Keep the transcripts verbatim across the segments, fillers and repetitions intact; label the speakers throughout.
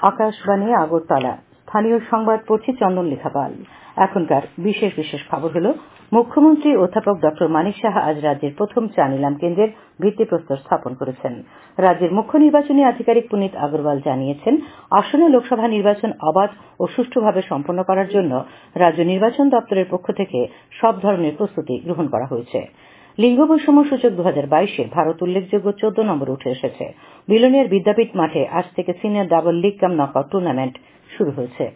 Speaker 1: আকাশবাণী আগরতলা। স্থানীয় সংবাদ পড়ছি চন্দন লেখা পাল। এখনকার বিশেষ বিশেষ খবর হল, মুখ্যমন্ত্রী অধ্যাপক ড মানিক সাহা আজ রাজ্যের প্রথম চা নিলাম কেন্দ্রের ভিত্তিপ্রস্তর স্থাপন করেছেন। রাজ্যের মুখ্য নির্বাচনী আধিকারিক পুনিত আগরওয়াল জানিয়েছেন, আসন্ন লোকসভা নির্বাচন অবাধ ও সুষ্ঠুভাবে সম্পন্ন করার জন্য রাজ্য নির্বাচন দপ্তরের পক্ষ থেকে সব ধরনের প্রস্তুতি গ্রহণ করা হয়েছে। লিঙ্গ বৈষম্য সূচক দু হাজার বাইশে ভারত উল্লেখযোগ্য চোদ্দ নম্বর উঠে এসেছে। বিলোনিয়ার বিদ্যাপীঠ মাঠে আজ থেকে senior double league cum knockout tournament শুরু হয়েছে।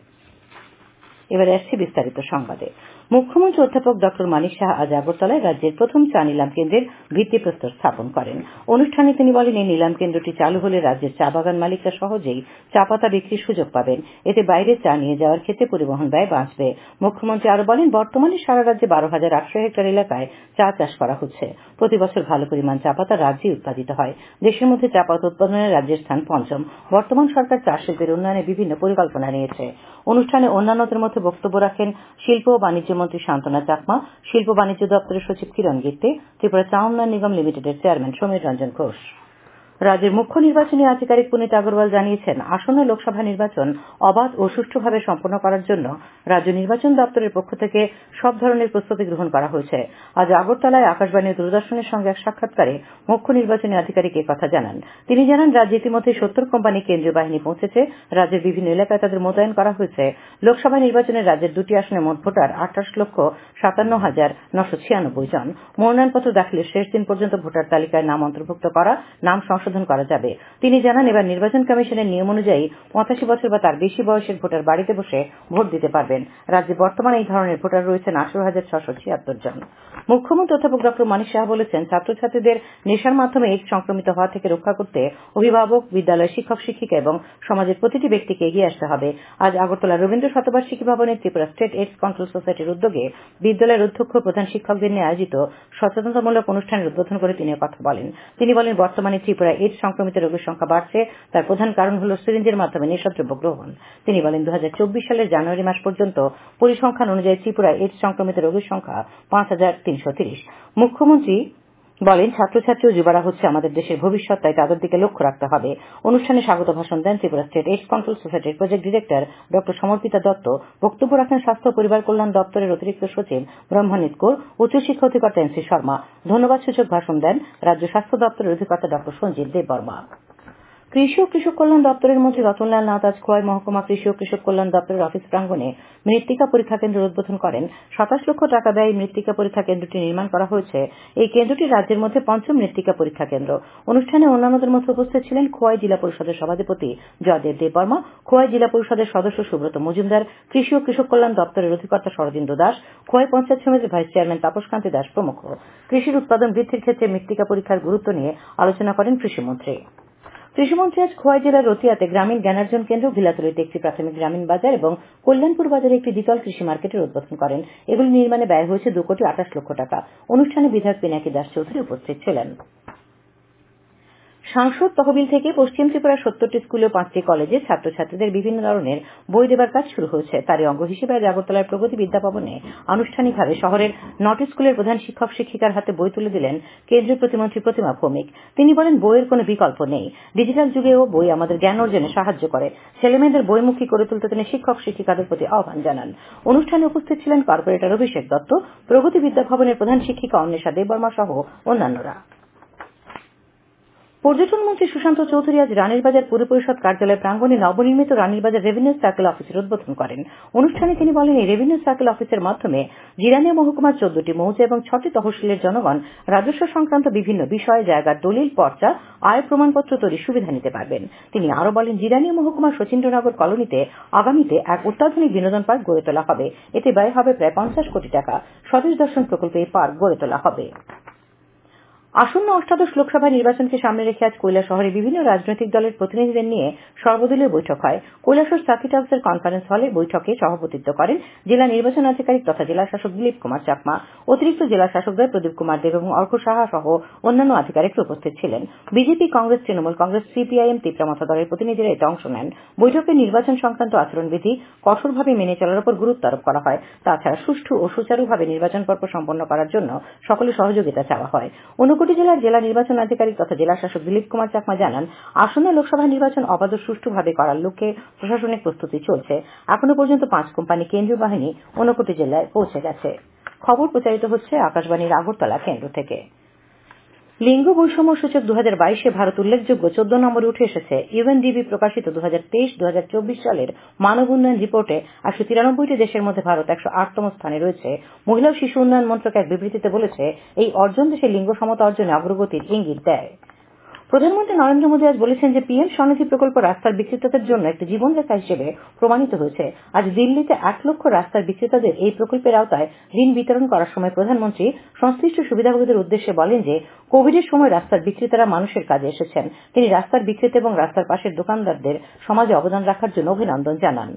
Speaker 1: এবারে আসছে বিস্তারিত সংবাদে। মুখ্যমন্ত্রী অধ্যাপক ড মানিক সাহা আজ আগরতলায় রাজ্যের প্রথম চা নিলাম কেন্দ্রের ভিত্তিপ্রস্তর স্থাপন করেন। অনুষ্ঠানে তিনি বলেন, এই নিলাম কেন্দ্রটি চালু হলে রাজ্যের চা বাগান মালিকরা সহজেই চা পাতা বিক্রির সুযোগ পাবেন। এতে বাইরে চা নিয়ে যাওয়ার ক্ষেত্রে পরিবহন ব্যয় বাঁচবে। মুখ্যমন্ত্রী আরো বলেন, বর্তমানে সারা রাজ্যে বারো হাজার আটশো হেক্টর এলাকায় চা চাষ করা হচ্ছে। প্রতি বছর ভালো পরিমাণ চা পাতা রাজ্যে উৎপাদিত হয়। দেশের মধ্যে চা পাতা উৎপাদনে রাজ্যের স্থান পঞ্চম। বর্তমান সরকার চা শিল্পের উন্নয়নে বিভিন্ন পরিকল্পনা নিয়েছে। অনুষ্ঠানে অন্যান্যদের মধ্যে বক্তব্য রাখেন শিল্প ও বাণিজ্য মন্ত্রী শান্তনা চাকমা, শিল্প বাণিজ্য দপ্তরের সচিব কিরণ গিত্তে, ত্রিপুরা চা উন্নয়ন নিগম লিমিটেডের চেয়ারম্যান সমীর রঞ্জন ঘোষ। রাজ্যের মুখ্য নির্বাচনী আধিকারিক পুনিত আগরওয়াল জানিয়েছেন, আসন্ন লোকসভা নির্বাচন অবাধ ও সুষ্ঠুভাবে সম্পন্ন করার জন্য রাজ্য নির্বাচন দপ্তরের পক্ষ থেকে সব ধরনের প্রস্তুতি গ্রহণ করা হয়েছে। আজ আগরতলায় আকাশবাণী ও দূরদর্শনের সঙ্গে এক সাক্ষাৎকারে মুখ্য নির্বাচনী আধিকারিক একথা জানান। তিনি জানান, রাজ্যে ইতিমধ্যে সত্তর কোম্পানি কেন্দ্রীয় বাহিনী পৌঁছেছে। রাজ্যের বিভিন্ন এলাকায় তাদের মোতায়েন করা হয়েছে। লোকসভা নির্বাচনে রাজ্যের দুটি আসনে মোট ভোটার আঠাশ লক্ষ সাতান্ন হাজার নশো ছিয়ানব্বই জন। মনোনয়নপত্র দাখিলের শেষ দিন পর্যন্ত ভোটার তালিকায় নাম অন্তর্ভুক্ত করা, নাম সংশোধন করা যাবে। তিনি জানান, এবার নির্বাচন কমিশনের নিয়ম অনুযায়ী পঁচাশি বছর বা তার বেশি বয়সের ভোটার বাড়িতে বসে ভোট দিতে পারবেন। রাজ্যে বর্তমানে এই ধরনের ভোটার রয়েছেন আঠারো হাজার ছশো ছিয়াত্তর জন। মুখ্যমন্ত্রী অধ্যাপক ড মানিক সাহা বলেছেন, ছাত্রছাত্রীদের নেশার মাধ্যমে এইডস সংক্রমিত হওয়া থেকে রক্ষা করতে অভিভাবক, বিদ্যালয়ের শিক্ষক শিক্ষিকা এবং সমাজের প্রতিটি ব্যক্তিকে এগিয়ে আসতে হবে। আজ আগরতলা রবীন্দ্র শতবার্ষিকী ভবনে ত্রিপুরা স্টেট এইডস কন্ট্রোল সোসাইটির উদ্যোগে বিদ্যালয়ের অধ্যক্ষ প্রধান শিক্ষকদের নিয়ে আয়োজিত সচেতনতামূলক অনুষ্ঠানের উদ্বোধন করে তিনি কথা বলেন। তিনি বলেন, বর্তমানে ত্রিপুরা এইডস সংক্রমিত রোগীর সংখ্যা বাড়ছে। তার প্রধান কারণ হল সিরিঞ্জের মাধ্যমে নেশাদ্রব্য গ্রহণ। তিনি বলেন, দু হাজার চব্বিশ সালের জানুয়ারি মাস পর্যন্ত পরিসংখ্যান অনুযায়ী ত্রিপুরায় এইডস সংক্রমিত রোগীর সংখ্যা পাঁচ হাজার তিনশো তিরিশ। মুখ্যমন্ত্রী বলেন, ছাত্রছাত্রী ও যুবারা হচ্ছে আমাদের দেশের ভবিষ্যৎ, তাই তাদের দিকে লক্ষ্য রাখতে হবে। অনুষ্ঠানে স্বাগত ভাষণ দেন ত্রিপুরা স্টেট এইডস কন্ট্রোল সোসাইটির প্রজেক্ট ডিরেক্টর ড সমর্পিতা দত্ত। বক্তব্য রাখেন স্বাস্থ্য ও পরিবার কল্যাণ দপ্তরের অতিরিক্ত সচিব ব্রহ্মনীত কৌর, উচ্চশিক্ষা অধিকর্তা এন সি শর্মা। ধন্যবাদ সূচক ভাষণ দেন রাজ্য স্বাস্থ্য দপ্তরের অধিকর্তা ড সঞ্জীব দেববর্মা। কৃষি ও কৃষক কল্যাণ দপ্তরের মন্ত্রী রতনলাল নাথ আজ খোয়াই মহকুমা কৃষি ও কৃষক কল্যাণ দপ্তরের অফিস প্রাঙ্গণে মৃত্তিকা পরীক্ষা কেন্দ্রের উদ্বোধন করেন। সাতাশ লক্ষ টাকা ব্যয়ে মৃত্তিকা পরীক্ষা কেন্দ্রটি নির্মাণ করা হয়েছে। এই কেন্দ্রটি রাজ্যের মধ্যে পঞ্চম মৃত্তিকা পরীক্ষা কেন্দ্র। অনুষ্ঠানে অন্যান্যদের মধ্যে উপস্থিত ছিলেন খোয়াই জেলা পরিষদের সভাধিপতি জয়দেব দেববর্মা, খোয়াই জেলা পরিষদের সদস্য সুব্রত মজুমদার, কৃষি ও কৃষক কল্যাণ দপ্তরের অধিকর্তা শরদিন্দু দাস, খোয়াই পঞ্চায়েত সমিতির ভাইস চেয়ারম্যান তাপসকান্তি দাস প্রমুখ। কৃষির উৎপাদন বৃদ্ধির ক্ষেত্রে মৃত্তিকা পরীক্ষার গুরুত্ব নিয়ে আলোচনা করেন কৃষিমন্ত্রী। কৃষিমন্ত্রী আজ খোয়াই জেলার রতিয়াতে গ্রামীণ জ্ঞানার্জন কেন্দ্র, ভিলাতলিতে একটি প্রাথমিক গ্রামীণ বাজার এবং কল্যাণপুর বাজারে একটি দ্বিতল কৃষি মার্কেটের উদ্বোধন করেন। এগুলি নির্মাণে ব্যয় হয়েছে দু কোটি আঠাশ লক্ষ টাকা। অনুষ্ঠানে বিধায়ক পিনাকি দাস চৌধুরী উপস্থিত ছিলেন। সাংসদ তহবিল থেকে পশ্চিম ত্রিপুরার সত্তরটি স্কুলে ও পাঁচটি কলেজে ছাত্রছাত্রীদের বিভিন্ন ধরনের বই দেবার কাজ শুরু হয়েছে। তারই অঙ্গ হিসেবে আজ আগরতলার প্রগতি বিদ্যা ভবনে আনুষ্ঠানিকভাবে শহরের নটি স্কুলের প্রধান শিক্ষক শিক্ষিকার হাতে বই তুলে দিলেন কেন্দ্রীয় প্রতিমন্ত্রী প্রতিমা ভৌমিক। তিনি বলেন, বইয়ের কোনো বিকল্প নেই। ডিজিটাল যুগেও বই আমাদের জ্ঞান অর্জনে সাহায্য করে। ছেলেমেয়েদের বইমুখী করে তুলতে তিনি শিক্ষক শিক্ষিকাদের প্রতি আহ্বান জানান। অনুষ্ঠানে উপস্থিত ছিলেন কর্পোরেটর অভিষেক দত্ত, প্রগতি বিদ্যা ভবনের প্রধান শিক্ষিকা অন্বেষা দেববর্মা সহ অন্যান্যরা। পর্যটন মন্ত্রী সুশান্ত চৌধুরী আজ রানীরবাজার পুর পরিষদ কার্যালয় প্রাঙ্গণে নবনির্মিত রানীরবাজার রেভিনিউ সার্কেল অফিসের উদ্বোধন করেন। অনুষ্ঠানে তিনি বলেন, এই রেভিনিউ সার্কেল অফিসের মাধ্যমে জিরানিয়া মহকুমার চোদ্দটি মৌজা এবং ছটি তহসিলের জনগণ রাজস্ব সংক্রান্ত বিভিন্ন বিষয়, জায়গার দলিল, পর্চা, আয় প্রমাণপত্র তৈরির সুবিধা নিতে পারবেন। তিনি আরো বলেন, জিরানিয়া মহকুমার শচীন্দ্রনগর কলোনিতে আগামীতে এক অত্যাধুনিক বিনোদন পার্ক গড়ে তোলা হবে। এতে ব্যয় হবে প্রায় পঞ্চাশ কোটি টাকা। স্বদেশ দর্শন প্রকল্পে এই পার্ক গড়ে তোলা হবে। আসন্ন অষ্টাদশ লোকসভা নির্বাচনকে সামনে রেখে আজ কৈলাসহরে বিভিন্ন রাজনৈতিক দলের প্রতিনিধিদের নিয়ে সর্বদলীয় বৈঠক হয়। কৈলাসহর সার্কিট হাউসের কনফারেন্স হলে বৈঠকে সভাপতিত্ব করেন জেলা নির্বাচন আধিকারিক তথা জেলা শাসক দিলীপ কুমার চাকমা। অতিরিক্ত জেলা শাসকদ্বয় প্রদীপ কুমার দেব এবং অর্ঘ্য সাহা সহ অন্যান্য আধিকারিকরা উপস্থিত ছিলেন। বিজেপি, কংগ্রেস, তৃণমূল কংগ্রেস, সিপিআইএম, তিপ্রামথা দলের প্রতিনিধিরা এতে অংশ নেন। বৈঠকে নির্বাচন সংক্রান্ত আচরণবিধি কঠোরভাবে মেনে চলার উপর গুরুত্ব আরোপ করা হয়। তাছাড়া সুষ্ঠু ও সুচারুভাবে নির্বাচন পর্ব সম্পন্ন করার জন্য সকলের সহযোগিতা চাওয়া হয়। ঊনকোটি ঊনকোটি জেলার জেলা নির্বাচন আধিকারিক তথা জেলা শাসক দিলীপ কুমার চাকমা জানান, আসন্ন লোকসভা নির্বাচন অবাধ ও সুষ্ঠুভাবে করার লক্ষ্যে প্রশাসনিক প্রস্তুতি চলছে। এখনো পর্যন্ত পাঁচ কোম্পানি কেন্দ্রীয় বাহিনী ঊনকোটি জেলায় পৌঁছে গেছে। খবর প্রচারিত হচ্ছে আকাশবাণীর আগরতলা কেন্দ্র থেকে। লিঙ্গ বৈষম্য সূচক দু হাজার বাইশে ভারত উল্লেখযোগ্য চোদ্দ নম্বরে উঠে এসেছে। ইউএনডিবি প্রকাশিত দু হাজার তেইশ দু হাজার চব্বিশ সালের মানব উন্নয়ন রিপোর্টে একশো তিরানব্বইটি দেশের মধ্যে ভারত একশো আটতম স্থানে রয়েছে। মহিলা ও শিশু উন্নয়ন মন্ত্রক এক বিবৃতিতে বলেছে, এই অর্জন দেশের লিঙ্গ সমতা অর্জনে অগ্রগতির ইঙ্গিত দেয়। প্রধানমন্ত্রী নরেন্দ্র মোদী আজ বলেছেন যে পিএম স্বনিধি প্রকল্প রাস্তার বিক্রেতাদের জন্য একটি জীবনরেখা হিসেবে প্রমাণিত হয়েছে। আজ দিল্লিতে এক লক্ষ রাস্তার বিক্রেতাদের এই প্রকল্পের আওতায় ঋণ বিতরণ করার সময় প্রধানমন্ত্রী সংশ্লিষ্ট সুবিধাভোগীদের উদ্দেশ্যে বলেন যে কোভিডের সময় রাস্তার বিক্রেতারা মানুষের কাজে এসেছেন। তিনি রাস্তার বিক্রেতা এবং রাস্তার পাশের দোকানদারদের সমাজে অবদান রাখার জন্য অভিনন্দন জানান।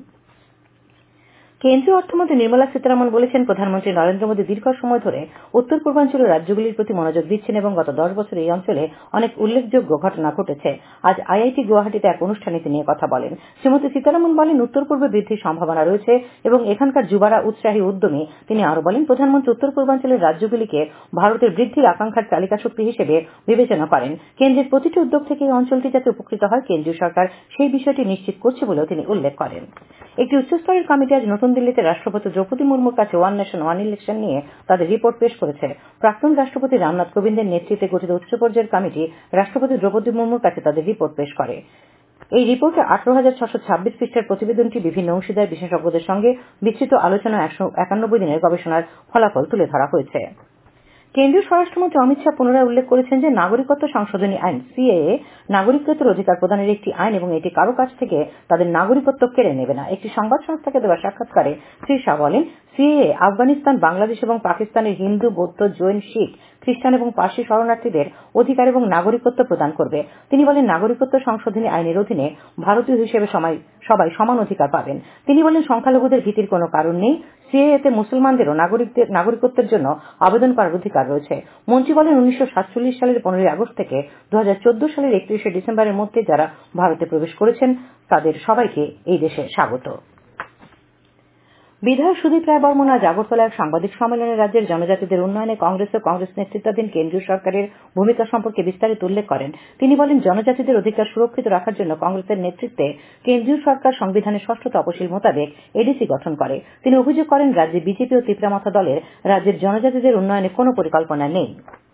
Speaker 1: কেন্দ্রীয় অর্থমন্ত্রী নির্মলা সীতারামন বলেছেন, প্রধানমন্ত্রী নরেন্দ্র মোদী দীর্ঘ সময় ধরে উত্তর পূর্বাঞ্চলের রাজ্যগুলির প্রতি মনোযোগ দিচ্ছেন এবং গত দশ বছরে এই অঞ্চলে অনেক উল্লেখযোগ্য ঘটনা ঘটেছে। আজ আইআইটি গুয়াহাটিতে এক অনুষ্ঠানে তিনি কথা বলেন। শ্রীমতী সীতারামন বলেন, উত্তর পূর্বে বৃদ্ধির সম্ভাবনা রয়েছে এবং এখানকার যুবারা উৎসাহী উদ্যমী। তিনি আরো বলেন, প্রধানমন্ত্রী উত্তর পূর্বাঞ্চলের রাজ্যগুলিকে ভারতের বৃদ্ধির আকাঙ্ক্ষার চালিকা শক্তি হিসেবে বিবেচনা করেন। কেন্দ্রের প্রতিটি উদ্যোগ থেকে এই অঞ্চলটি যাতে উপকৃত হয়, কেন্দ্রীয় সরকার সেই বিষয়টি নিশ্চিত করছে বলেও তিনি উল্লেখ করেন। একটি উচ্চস্তরের কমিটি আজ নতুন দিল্লিতে রাষ্ট্রপতি দ্রৌপদী মুর্মুর কাছে ওয়ান নেশন ওয়ান ইলেকশন নিয়ে তাদের রিপোর্ট পেশ করেছে। প্রাক্তন রাষ্ট্রপতি রামনাথ কোবিন্দের নেতৃত্বে গঠিত উচ্চ পর্যায়ের কমিটি রাষ্ট্রপতি দ্রৌপদী মুর্মুর কাছে তাদের রিপোর্ট পেশ করে। এই রিপোর্টে আঠারো হাজার ছশো ছাব্বিশ পৃষ্ঠার প্রতিবেদনটি বিভিন্ন অংশীদার বিশেষজ্ঞদের সঙ্গে বিস্তৃত আলোচনা একশো একানব্বই দিনের গবেষণার ফলাফল তুলে ধরা হয়েছে। কেন্দ্রীয় স্বরাষ্ট্রমন্ত্রী অমিত শাহ পুনরায় উল্লেখ করেছেন যে নাগরিকত্ব সংশোধনী আইন সিএএ নাগরিকত্বের অধিকার প্রদানের একটি আইন এবং এটি কারো কাছ থেকে তাদের নাগরিকত্ব কেড়ে নেবে না। একটি সংবাদ সংস্থাকে দেওয়া সাক্ষাৎকারে শ্রী শাহ বলেন, সিএএ আফগানিস্তান, বাংলাদেশ এবং পাকিস্তানের হিন্দু, বৌদ্ধ, জৈন, শিখ, খ্রিস্টান এবং পার্সি শরণার্থীদের অধিকার এবং নাগরিকত্ব প্রদান করবে। তিনি বলেন, নাগরিকত্ব সংশোধনী আইনের অধীনে ভারতীয় হিসেবে সবাই সমান অধিকার পাবেন। তিনি বলেন, সংখ্যালঘুদের ভীতির কোনো কারণ নেই। সিএএতে মুসলমানদেরও নাগরিকত্বের জন্য আবেদন করার অধিকার রয়েছে। মন্ত্রী বলেন, উনিশশো সাতচল্লিশ সালের পনেরোই আগস্ট থেকে দু হাজার চোদ্দ সালের একত্রিশে ডিসেম্বরের মধ্যে যারা ভারতে প্রবেশ করেছেন তাদের সবাইকে এই দেশে স্বাগত। বিধায়ক সুদীপ রায় বর্মন আজ আগরতলায় এক সাংবাদিক সম্মেলনে রাজ্যের জনজাতিদের উন্নয়নে কংগ্রেস ও কংগ্রেস নেতৃত্বাধীন কেন্দ্রীয় সরকারের ভূমিকা সম্পর্কে বিস্তারিত উল্লেখ করেন। তিনি বলেন, জনজাতিদের অধিকার সুরক্ষিত রাখার জন্য কংগ্রেসের নেতৃত্বে কেন্দ্রীয় সরকার সংবিধানের ষষ্ঠ তপশিল মোতাবেক এডিসি গঠন করে। তিনি অভিযোগ করেন, রাজ্যে বিজেপি ও তিপ্রামাথা দলের রাজ্যের জনজাতিদের উন্নয়নে কোন পরিকল্পনা নেই।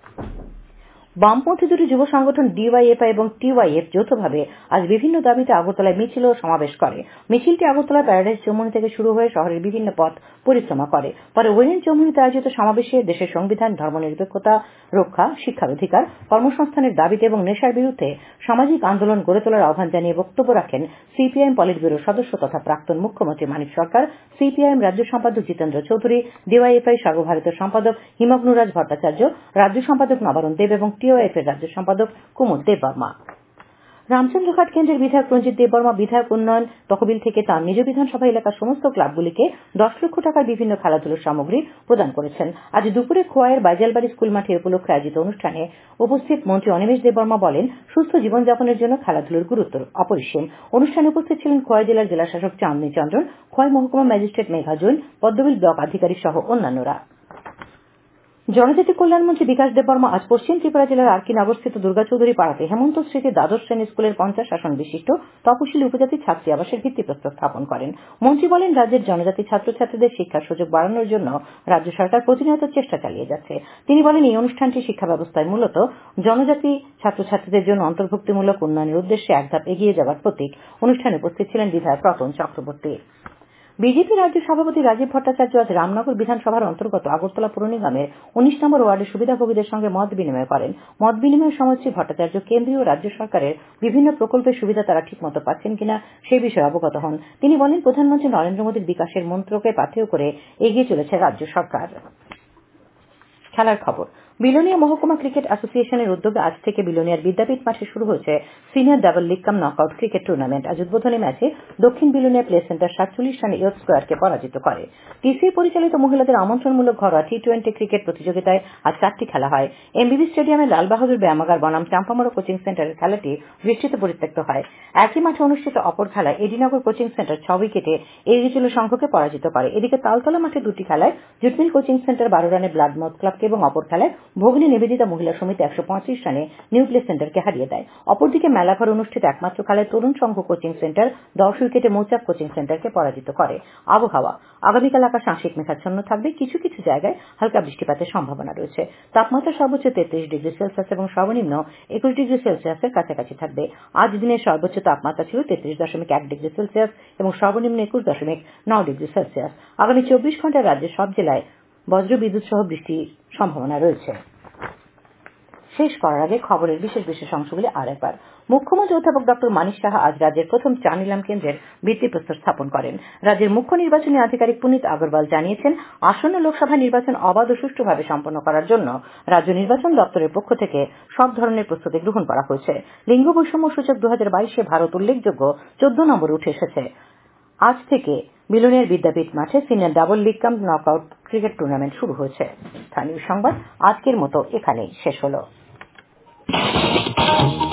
Speaker 1: বামপন্থী দুটি যুব সংগঠন ডিওয়াইএফআই এবং টিওয়াইএফ যৌথভাবে আজ বিভিন্ন দাবিতে আগরতলায় মিছিল ও সমাবেশ করে। মিছিলটি আগরতলা প্যারাডাইস চৌমুহনী থেকে শুরু হয়ে শহরের বিভিন্ন পথ পরিক্রমা করে। পরে ওয়েনেন চৌমুহনীতে আয়োজিত সমাবেশে দেশের সংবিধান, ধর্মনিরপেক্ষতা রক্ষা, শিক্ষার অধিকার, কর্মসংস্থানের দাবিতে এবং নেশার বিরুদ্ধে সামাজিক আন্দোলন গড়ে তোলার আহ্বান জানিয়ে বক্তব্য রাখেন সিপিআইএম পলিট ব্যুরোর সদস্য তথা প্রাক্তন মুখ্যমন্ত্রী মানিক সরকার, সিপিআইএম রাজ্য সম্পাদক জিতেন্দ্র চৌধুরী, ডিওয়াইএফআই সর্বভারতীয় সম্পাদক হিমগ্নুরাজ ভট্টাচার্য, রাজ্য সম্পাদক নবারুণ দেব এবং টিওএফ এর রাজ্য সম্পাদক কুমুদ দেববর্মা। রামচন্দ্রঘাট কেন্দ্রের বিধায়ক রঞ্জিত দেববর্মা বিধায়ক উন্নয়ন তহবিল থেকে তাঁর নিজ বিধানসভা এলাকার সমস্ত ক্লাবগুলিকে দশ লক্ষ টাকার বিভিন্ন খেলাধুলার সামগ্রী প্রদান করেছেন। আজ দুপুরে খোয়াইয়ের বাইজালবাড়ি স্কুল মাঠে উপলক্ষে আয়োজিত অনুষ্ঠানে উপস্থিত মন্ত্রী অনিমেষ দেববর্মা বলেন, সুস্থ জীবনযাপনের জন্য খেলাধুলার গুরুত্ব অপরিসীম। অনুষ্ঠানে উপস্থিত ছিলেন খোয়াই জেলার জেলাশাসক চাঁদনী চন্দ্রন, খোয়াই মহকুমা ম্যাজিস্ট্রেট মেঘা জৈন, পদ্মবিল ব্লক আধিকারিক সহ অন্যান্যরা। জনজাতি কল্যাণমন্ত্রী বিকাশ দেববর্মা আজ পশ্চিম ত্রিপুরা জেলার আরকি নগরস্থিত দুর্গাচৌধুরী পাড়াতে হেমন্ত স্মৃতি দ্বাদশ শ্রেণী স্কুলের পঞ্চাশ আসন বিশিষ্ট তপশিলি উপজাতি ছাত্রী আবাসের ভিত্তিপ্রস্তর স্থাপন করেন। মন্ত্রী বলেন, রাজ্যের জনজাতি ছাত্রছাত্রীদের শিক্ষার সুযোগ বাড়ানোর জন্য রাজ্য সরকার প্রতিনিয়ত চেষ্টা চালিয়ে যাচ্ছে। তিনি বলেন, এই অনুষ্ঠানটি শিক্ষা ব্যবস্থায় মূলত জনজাতি ছাত্রছাত্রীদের জন্য অন্তর্ভুক্তিমূলক উন্নয়নের উদ্দেশ্যে এক ধাপ এগিয়ে যাওয়ার প্রতীক। অনুষ্ঠানে উপস্থিত ছিলেন বিধায়ক রতন চক্রবর্তী। বিজেপি রাজ্য সভাপতি রাজীব ভট্টাচার্য আজ রামনগর বিধানসভার অন্তর্গত আগরতলা পুর নিগমের উনিশ নম্বর ওয়ার্ডের সুবিধাভোগীদের সঙ্গে মত বিনিময় করেন। মত বিনিময়ের সময় শ্রী ভট্টাচার্য কেন্দ্রীয় ও রাজ্য সরকারের বিভিন্ন প্রকল্পের সুবিধা তারা ঠিকমতো পাচ্ছেন কিনা সে বিষয়ে অবগত হন। তিনি বলেন, প্রধানমন্ত্রী নরেন্দ্র মোদীর বিকাশের মন্ত্রকে পাথেয় করে এগিয়ে চলেছে রাজ্য সরকার। খেলার খবর। বিলোনিয়া মহকুমা ক্রিকেট অ্যাসোসিয়েশনের উদ্যোগে আজ থেকে বিলোনিয়ার বিদ্যাপীঠ মাঠে শুরু হয়েছে senior double league cum knockout cricket tournament. আজ উদ্বোধনী ম্যাচে দক্ষিণ বিলোনিয়া প্লে সেন্টার সাতচল্লিশ রানে ইয়ট স্কোয়ারকে পরাজিত করে। টিসিএ পরিচালিত মহিলাদের আমন্ত্রণমূলক ঘরোয়া টি টোয়েন্টি ক্রিকেট প্রতিযোগিতায় আজ চারটি খেলা হয়। এমবিবি স্টেডিয়ামের লালবাহাদুর ব্যায়ামাগার বনাম চাম্পামোড় কোচিং সেন্টারের খেলাটি বৃষ্টিতে পরিত্যক্ত হয়। একই মাঠে অনুষ্ঠিত অপর খেলায় এডিনগর কোচিং সেন্টার ছ উইকেটে এগিয়ে চলে সংঘকে পরাজিত করে। এদিকে তালতলা মাঠে দুটি খেলায় জুটমিল কোচিং সেন্টার বারো রানে ব্লাড মথ ক্লাবকে এবং অপর খেলায় ভগিনী নিবেদিতা মহিলা সমিতি একশো পঁয়ত্রিশ রানে নিউক্লিয়াস সেন্টারকে হারিয়ে দেয়। অপরদিকে মেলাঘর অনুষ্ঠিত একমাত্র খেলায় তরুণ সংঘ কোচিং সেন্টার দশ উইকেটে মৌচাক কোচিং সেন্টারকে পরাজিত করে। আবহাওয়া আগামীকাল আকাশ আংশিক মেঘাচ্ছন্ন থাকবে, কিছু কিছু জায়গায় হালকা বৃষ্টিপাতের সম্ভাবনা রয়েছে। তাপমাত্রা সর্বোচ্চ তেত্রিশ ডিগ্রি সেলসিয়াস এবং সর্বনিম্ন একুশ ডিগ্রি সেলসিয়াসের কাছাকাছি থাকবে। আজ দিনের সর্বোচ্চ তাপমাত্রা ছিল তেত্রিশ দশমিক এক ডিগ্রি সেলসিয়াস এবং সর্বনিম্ন একুশ দশমিক নয় ডিগ্রি সেলসিয়াস। আগামী চব্বিশ ঘন্টায় রাজ্যের সব জেলায় বজ্র বিদ্যুৎ সহ বৃষ্টির সম্ভাবনা রয়েছে। শেষ করার আগে খবরের বিশেষ বিশেষ অংশগুলি আর একবার। মুখ্যমন্ত্রী অধ্যাপক ডক্টর মানিক সাহা আজ রাজ্যের প্রথম চা নিলাম কেন্দ্রের ভিত্তিপ্রস্তর স্থাপন করেন। রাজ্যের মুখ্য নির্বাচনী আধিকারিক পুনিত আগরওয়াল জানিয়েছেন, আসন্ন লোকসভা নির্বাচন অবাধ ও সুষ্ঠুভাবে সম্পন্ন করার জন্য রাজ্য নির্বাচন দপ্তরের পক্ষ থেকে সব ধরনের প্রস্তুতি গ্রহণ করা হয়েছে। লিঙ্গ বৈষম্য সূচক দু হাজার বাইশে ভারত উল্লেখযোগ্য চোদ্দ নম্বরে উঠে এসেছে। আজ থেকে মিলনের বিদ্যাপীঠ মাঠে senior double league cum knock out cricket tournament শুরু হয়েছে। স্থানীয় সংবাদ আজকের মতো এখানেই শেষ হলো।